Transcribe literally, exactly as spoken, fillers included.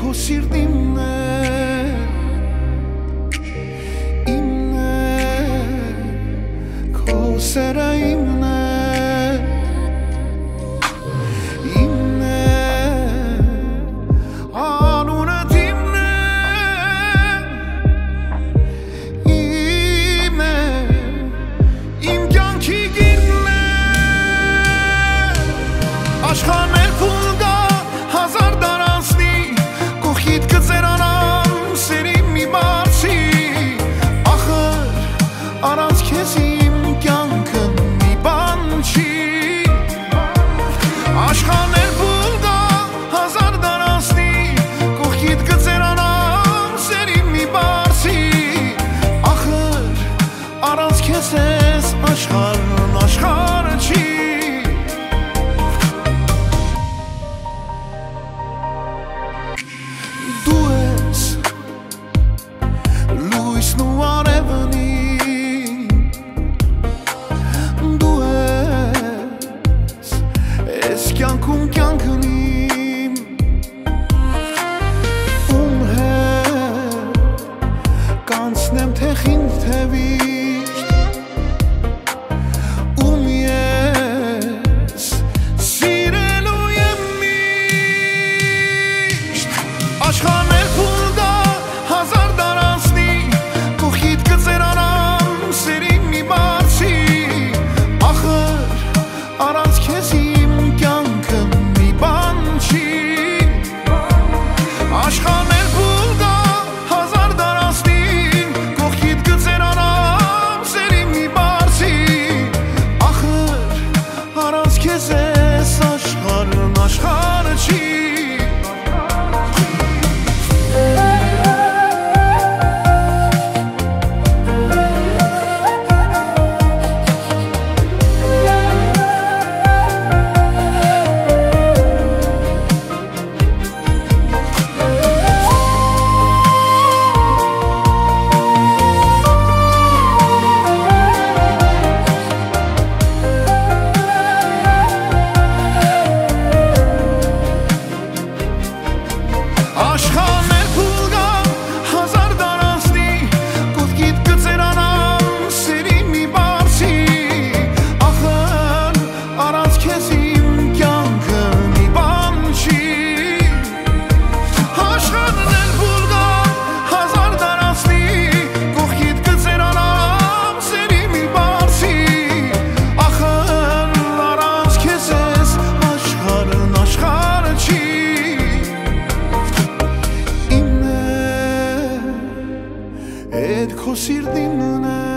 քո սիրտին է իմն է քո սերը իմն է իմն է անունդ իմն է իմ է իմ կյանքի գիրն է աշխարհն էլ փուլ գա հազար դարանցնի կողքիդ կծերանամ սերի մի բարձի ախր առանց քեզ իմ կյանքը մի բան չի աշխարհն էլ փուլ գա հազար դարանցնի կողքիդ կծերանամ սերի մի բարձի ախր առանց քեզ ես աշխարհն աշխարհ չի Կյանքում կյանքն իմ ում հետ կանցնեմ թե խինդ թե վիշտ ում ես սիրելու եմ միշտ աշխարհն էլ փուլ գա հազար դարանցնի կողքիդ կծերանամ սերի մի բարձի ախր առանց քեզ աշխարհն էլ փուլ գա հազար դարանցնի կողքիդ կծերանամ սերի մի բարձի ախր առանց քեզ ես աշխարհն աշխարհ չի Աշխարհն էլ փուլ գա հազար դարանցնի կողքիդ կծերանամ սերի մի բարձի ախր առանց քեզ իմ կյանքը մի բան չի աշխարհն էլ փուլ գա հազար դարանցնի կողքիդ կծերանամ սերի մի բարձի ախր առանց քեզ ես աշխարհն աշխարհ չի Ed così di non è